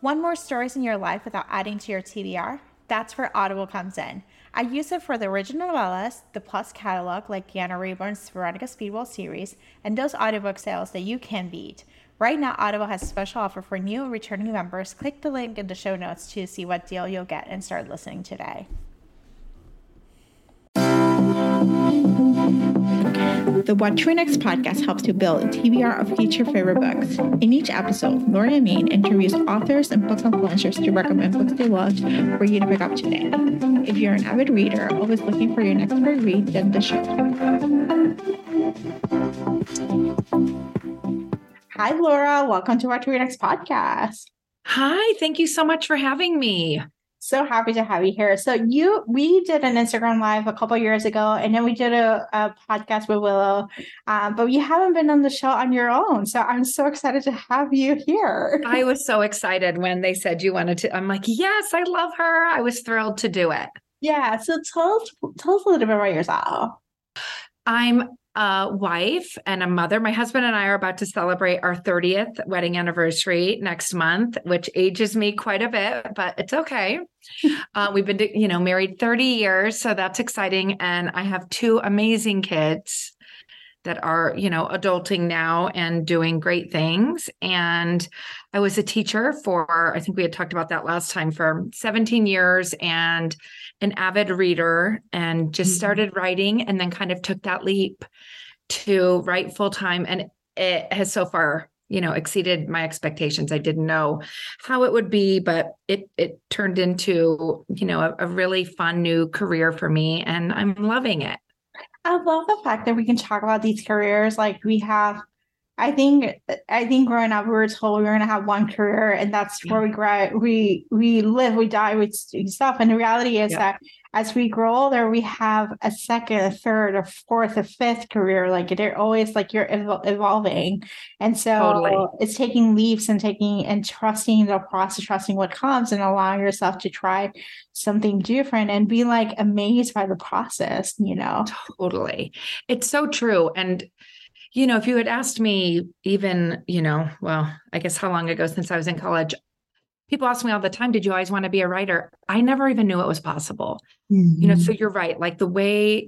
Want more stories in your life without adding to your TBR? That's where Audible comes in. I use it for the original novellas, the Plus catalog like Deanna Rayburn's Veronica Speedwell series, and those audiobook sales that you can beat. Right now, Audible has a special offer for new and returning members. Click the link in the show notes to see what deal you'll get and start listening today. The What to Read Next podcast helps you build a TBR of future favorite books. In each episode, Lori and Maine interviews authors and book influencers to recommend books they loved for you to pick up today. If you're an avid reader, always looking for your next great read, then the show. Hi, Laura. Welcome to What to Read Next podcast. Hi, thank you so much for having me. So happy to have you here. So we did an Instagram Live a couple years ago, and then we did a podcast with Willow, but you haven't been on the show on your own. So I'm so excited to have you here. I was so excited when they said you wanted to. I'm like, yes, I love her. I was thrilled to do it. Yeah. So tell us a little bit about yourself. I'm a wife and a mother. My husband and I are about to celebrate our 30th wedding anniversary next month, which ages me quite a bit, but it's okay. We've been, married 30 years, so that's exciting. And I have two amazing kids that are, adulting now and doing great things. And I was a teacher for, I think we had talked about that last time, for 17 years and an avid reader, and just started writing and then kind of took that leap to write full time. And it has so far, exceeded my expectations. I didn't know how it would be, but it turned into, a really fun new career for me, and I'm loving it. I love the fact that we can talk about these careers. Like we have, I think growing up, we were told we were going to have one career, and that's where we grow. We live, we die, we stuff. And the reality is that as we grow older, we have a second, a third, a fourth, a fifth career. Like they're always like you're evolving. And so It's taking leaps and trusting the process, trusting what comes, and allowing yourself to try something different and be like amazed by the process, Totally. It's so true. And if you had asked me even, I guess how long ago since I was in college, people ask me all the time, did you always want to be a writer? I never even knew it was possible. So you're right. Like the way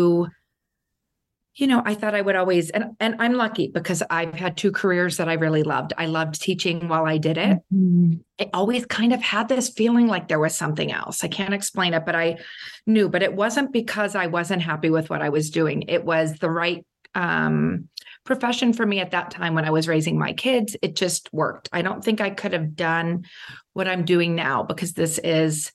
I thought I would always, and I'm lucky because I've had two careers that I really loved. I loved teaching while I did it. I always kind of had this feeling like there was something else. I can't explain it, but I knew, but it wasn't because I wasn't happy with what I was doing. It was the right profession for me at that time when I was raising my kids. It just worked. I don't think I could have done what I'm doing now because this is,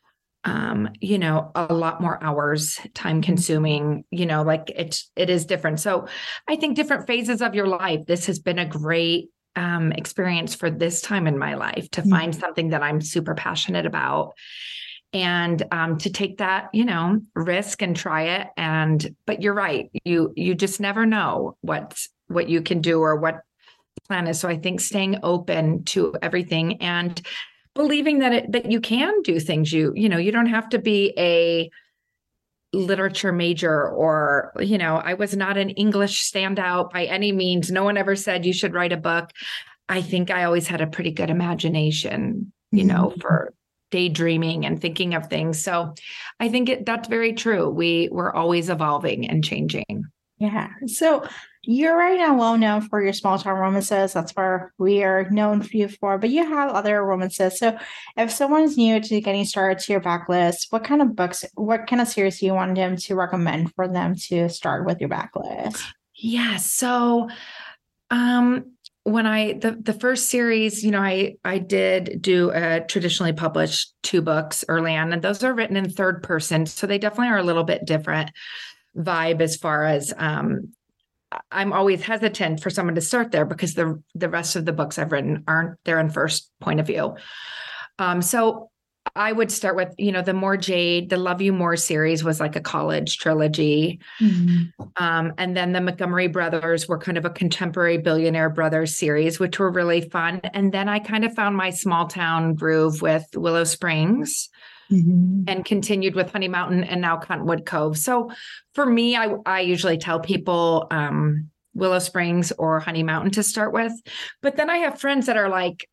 a lot more hours, time consuming, like it is different. So I think different phases of your life, this has been a great experience for this time in my life to find something that I'm super passionate about. And to take that, risk and try it. But you're right. You just never know what you can do or what the plan is. So I think staying open to everything and believing that you can do things. You don't have to be a literature major or, I was not an English standout by any means. No one ever said you should write a book. I think I always had a pretty good imagination, for daydreaming and thinking of things. So I think that's very true. We're always evolving and changing. Yeah. So you're right now well known for your small town romances. That's where we are known for you for, but you have other romances. So if someone's new to getting started to your backlist, what kind of series do you want them to recommend for them to start with your backlist? Yeah. So, when the first series, I did do a traditionally published 2 books early on, and those are written in third person. So they definitely are a little bit different vibe as far as, I'm always hesitant for someone to start there because the rest of the books I've written they're in first point of view. So I would start with, the More Jade, the Love You More series was like a college trilogy. And then the Montgomery Brothers were kind of a contemporary billionaire brothers series, which were really fun. And then I kind of found my small town groove with Willow Springs. And continued with Honey Mountain and now Cottonwood Cove. So for me, I usually tell people Willow Springs or Honey Mountain to start with. But then I have friends that are like,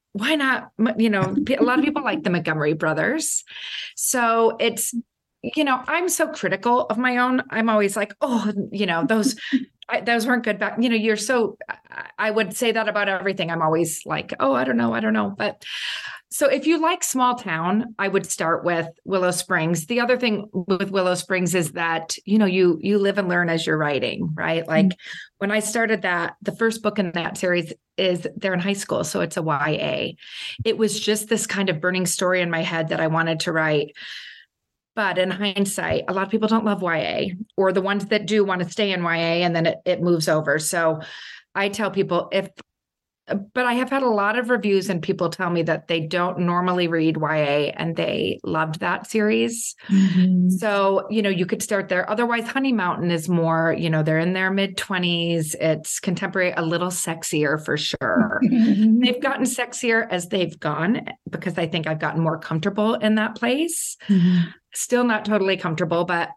why not? You know, a lot of people like the Montgomery brothers. So it's, you know, I'm so critical of my own. I'm always like, oh, you know, those weren't good back. You know, I would say that about everything. I'm always like, oh, I don't know. But so if you like small town, I would start with Willow Springs. The other thing with Willow Springs is that, you know, you live and learn as you're writing, right? Like when I started that, the first book in that series is they're in high school. So it's a YA. It was just this kind of burning story in my head that I wanted to write. But in hindsight, a lot of people don't love YA, or the ones that do want to stay in YA, and then it moves over. So I tell people but I have had a lot of reviews and people tell me that they don't normally read YA and they loved that series. Mm-hmm. So, you know, you could start there. Otherwise, Honey Mountain is more, you know, they're in their mid-20s. It's contemporary, a little sexier for sure. Mm-hmm. They've gotten sexier as they've gone because I think I've gotten more comfortable in that place. Mm-hmm. Still not totally comfortable, but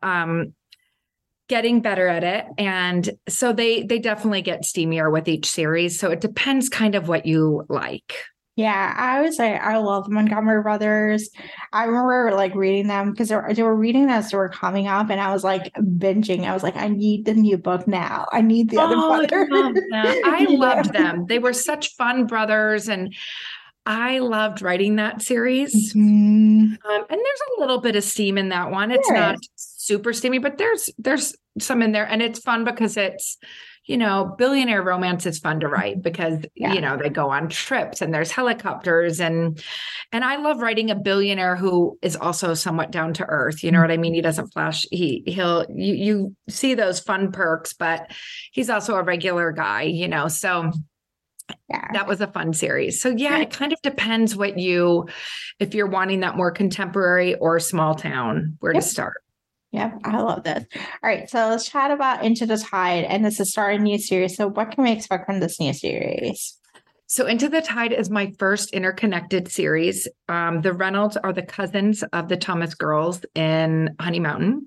getting better at it. And so they definitely get steamier with each series. So it depends kind of what you like. Yeah, I would say I love Montgomery Brothers. I remember like reading them because they were reading as they were coming up, and I was like binging. I was like, I need the new book now. I need the other brother. I loved them. They were such fun brothers, and I loved writing that series. Mm-hmm. And there's a little bit of steam in that one. It's not super steamy, but there's some in there, and it's fun because it's, you know, billionaire romance is fun to write because, you know, they go on trips and there's helicopters and I love writing a billionaire who is also somewhat down to earth. You know what I mean? He doesn't flash. You see those fun perks, but he's also a regular guy, you know, so that was a fun series. So it kind of depends if you're wanting that more contemporary or small town, where to start. Yep, I love this. All right, so let's chat about Into the Tide, and this is starting a new series. So what can we expect from this new series? So Into the Tide is my first interconnected series. The Reynolds are the cousins of the Thomas girls in Honey Mountain,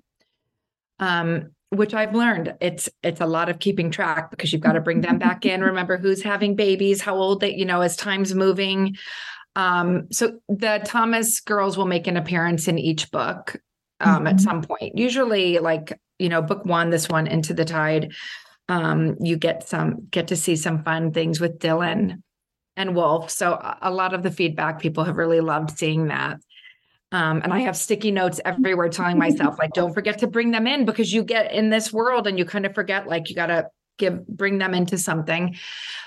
which I've learned it's a lot of keeping track because you've got to bring them back in, remember who's having babies, how old they, you know, as time's moving. So the Thomas girls will make an appearance in each book. At some point, usually like, you know, book one, this one, Into the Tide, you get to see some fun things with Dylan and Wolf. So a lot of the feedback, people have really loved seeing that. And I have sticky notes everywhere telling myself, like, don't forget to bring them in because you get in this world and you kind of forget, like, you got to bring them into something.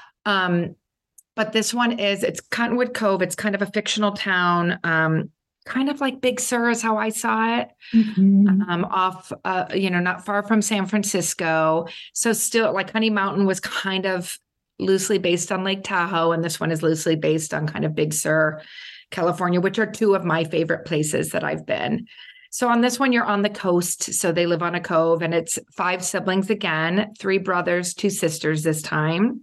But this one it's Cottonwood Cove. It's kind of a fictional town. Kind of like Big Sur is how I saw it, off, you know, not far from San Francisco. So still like Honey Mountain was kind of loosely based on Lake Tahoe. And this one is loosely based on kind of Big Sur, California, which are two of my favorite places that I've been. So on this one, you're on the coast. So they live on a cove and it's 5 siblings again, 3 brothers, 2 sisters this time.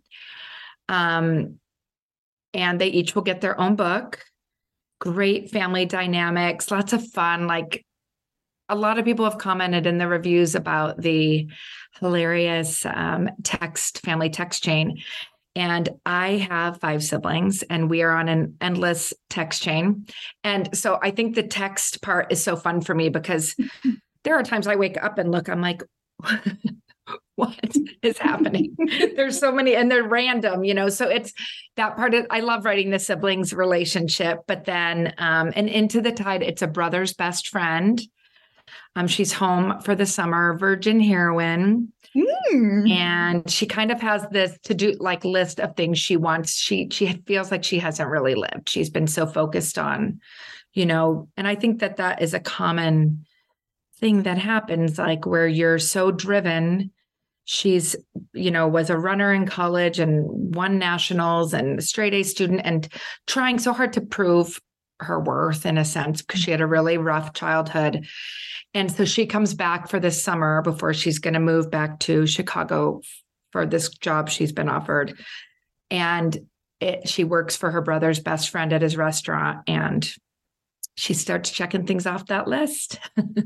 And they each will get their own book. Great family dynamics, lots of fun. Like a lot of people have commented in the reviews about the hilarious family text chain. And I have 5 siblings and we are on an endless text chain. And so I think the text part is so fun for me because there are times I wake up and look, I'm like, what is happening? There's so many and they're random, you know, so it's that part I love writing the siblings relationship, but then, and Into the Tide, it's a brother's best friend. She's home for the summer, virgin heroine. And she kind of has this to-do like list of things she wants. She feels like she hasn't really lived. She's been so focused on, you know, and I think that is a common thing that happens, like where you're so driven. She's, you know, was a runner in college and won nationals and a straight A student and trying so hard to prove her worth in a sense because she had a really rough childhood. And so she comes back for this summer before she's going to move back to Chicago for this job she's been offered. And she works for her brother's best friend at his restaurant and she starts checking things off that list.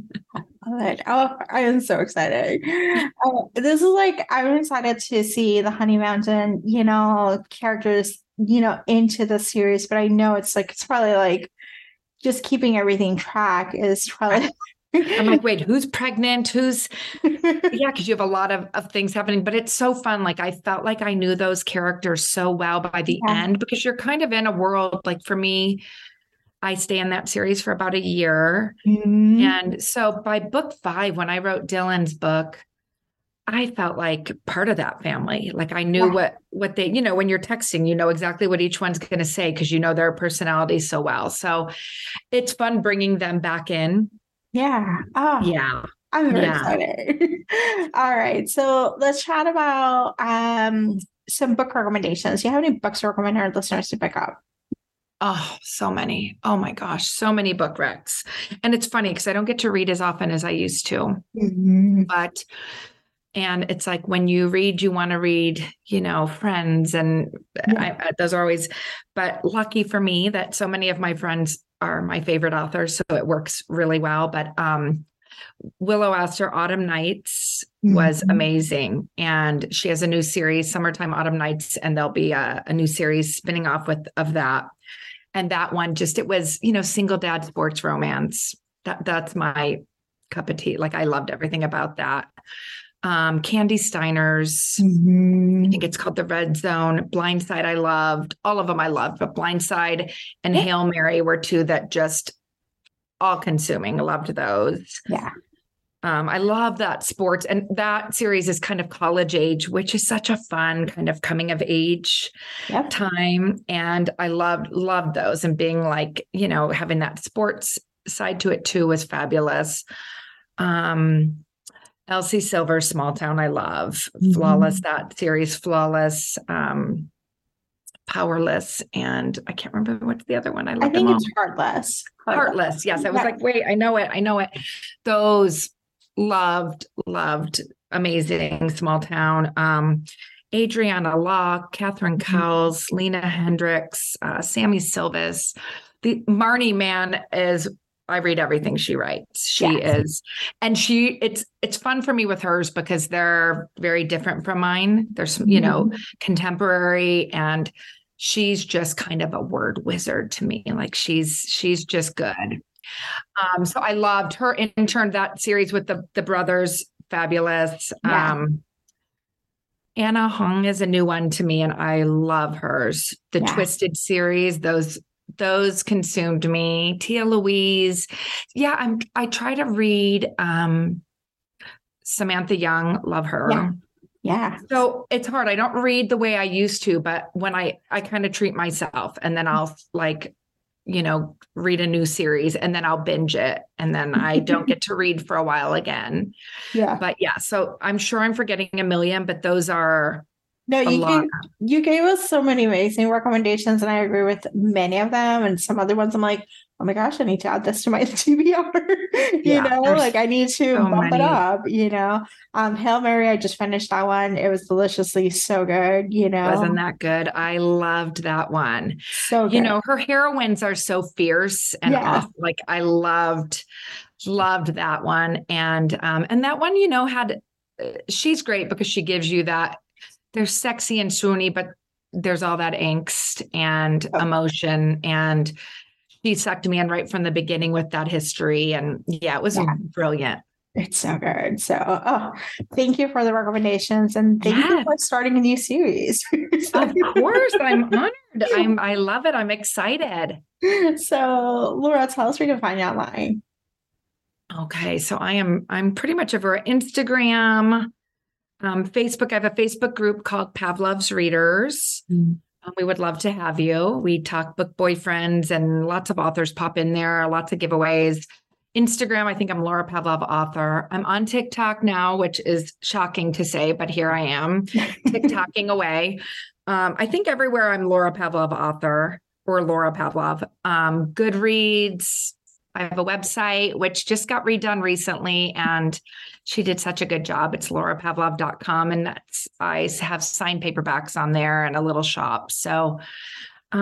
Oh, I am so excited. This is like, I'm excited to see the Honey Mountain, you know, characters into the series, but I know it's probably like just keeping everything track is probably. I'm like, wait, who's pregnant? Yeah, because you have a lot of things happening, but it's so fun. Like I felt like I knew those characters so well by the end, because you're kind of in a world, like for me, I stay in that series for about a year. Mhm. And so by book 5, when I wrote Dylan's book, I felt like part of that family. Like I knew what they, when you're texting, you know exactly what each one's going to say because you know their personality so well. So it's fun bringing them back in. Yeah. Oh, Yeah. I'm very Yeah. excited. All right. So let's chat about some book recommendations. Do you have any books to recommend our listeners to pick up? Oh, so many. Oh my gosh, so many book recs. And it's funny because I don't get to read as often as I used to. Mhm. And it's like when you read, you want to read, friends. And those are always, but lucky for me that so many of my friends are my favorite authors. So it works really well. But Willow Astor Autumn Nights was amazing. And she has a new series, Summertime Autumn Nights, and there'll be a new series spinning off of that. And that one it was, single dad sports romance. That's my cup of tea. Like I loved everything about that. Candy Steiner's, I think it's called The Red Zone. Blindside, I loved. All of them I loved, but Blindside and Hail Mary were two that just all consuming. I loved those. Yeah. I love that sports, and that series is kind of college age, which is such a fun kind of coming of age time. And I loved those, and being like, having that sports side to it too was fabulous. Elsie Silver, Small Town, I love. Flawless, that series, Flawless, Powerless, and I can't remember what's the other one. I think it's Heartless. Heartless. Yes. I was like, wait, I know it. Those loved, amazing. Small Town. Adriana Locke, Catherine Cowles, Lena Hendricks, Sammy Silvis. The Marnie Man is, I read everything she writes. She is, and it's fun for me with hers because they're very different from mine. There's, contemporary, and she's just kind of a word wizard to me. Like she's just good. So I loved her intern, that series with the brothers, fabulous. Anna Hong is a new one to me, and I love hers. The Twisted series, those consumed me. Tia Louise. Yeah, I try to read Samantha Young, love her. Yeah. So it's hard. I don't read the way I used to, but when I kind of treat myself, and then I'll read a new series, and then I'll binge it, and then I don't get to read for a while again. Yeah. But so I'm sure I'm forgetting a million, but those are no, you gave us so many amazing recommendations, and I agree with many of them. And some other ones I'm like, oh my gosh, I need to add this to my TBR. I need to bump it up, Hail Mary, I just finished that one. It was deliciously so good, Wasn't that good? I loved that one. So good. Her heroines are so fierce and off. Like I loved that one. And that one, had, she's great because she gives you that. They're sexy and swoony, but there's all that angst and emotion. And she sucked me in right from the beginning with that history. And it was brilliant. It's so good. So, thank you for the recommendations, and thank you for starting a new series. Of course, I'm honored. I love it. I'm excited. So, Laura, tell us where you can find you online. Okay, so I'm pretty much over Instagram. Facebook, I have a Facebook group called Pavlov's Readers. We would love to have you. We talk book boyfriends, and lots of authors pop in there, lots of giveaways. Instagram, I think I'm Laura Pavlov author. I'm on TikTok now, which is shocking to say, but here I am, TikToking away. I think everywhere I'm Laura Pavlov author or Laura Pavlov. Goodreads, I have a website, which just got redone recently, and she did such a good job. It's laurapavlov.com. And I have signed paperbacks on there and a little shop. So, did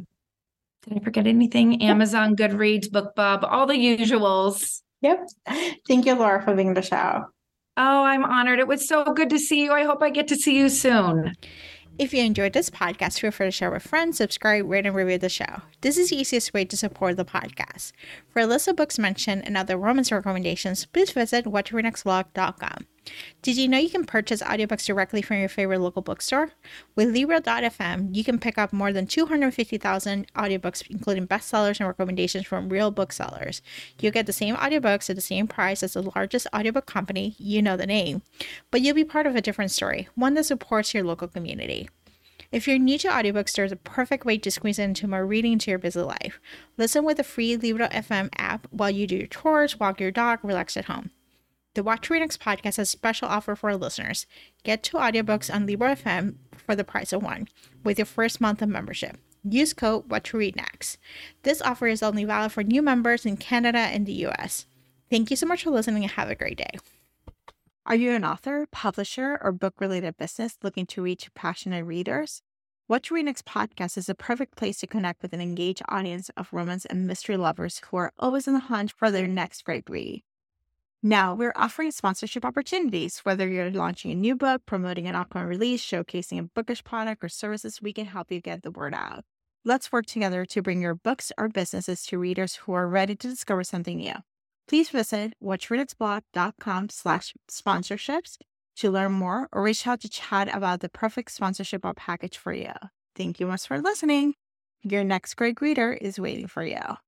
I forget anything? Amazon, Goodreads, BookBub, all the usuals. Yep. Thank you, Laura, for being on the show. Oh, I'm honored. It was so good to see you. I hope I get to see you soon. If you enjoyed this podcast, feel free to share with friends, subscribe, rate, and review the show. This is the easiest way to support the podcast. For a list of books mentioned and other romance recommendations, please visit whattoreadnextblog.com. Did you know you can purchase audiobooks directly from your favorite local bookstore? With Libro.fm, you can pick up more than 250,000 audiobooks, including bestsellers and recommendations from real booksellers. You'll get the same audiobooks at the same price as the largest audiobook company, you know the name, but you'll be part of a different story, one that supports your local community. If you're new to audiobooks, there's a perfect way to squeeze into more reading into your busy life. Listen with the free Libro.fm app while you do your chores, walk your dog, relax at home. The What to Read Next podcast has a special offer for our listeners. Get 2 audiobooks on Libro FM for the price of 1 with your first month of membership. Use code WhatToReadNext. This offer is only valid for new members in Canada and the US. Thank you so much for listening and have a great day. Are you an author, publisher, or book-related business looking to reach passionate readers? What to Read Next podcast is a perfect place to connect with an engaged audience of romance and mystery lovers who are always on the hunt for their next great read. Now, we're offering sponsorship opportunities. Whether you're launching a new book, promoting an upcoming release, showcasing a bookish product or services, we can help you get the word out. Let's work together to bring your books or businesses to readers who are ready to discover something new. Please visit whattoreadnextblog.com/sponsorships to learn more or reach out to chat about the perfect sponsorship or package for you. Thank you much for listening. Your next great reader is waiting for you.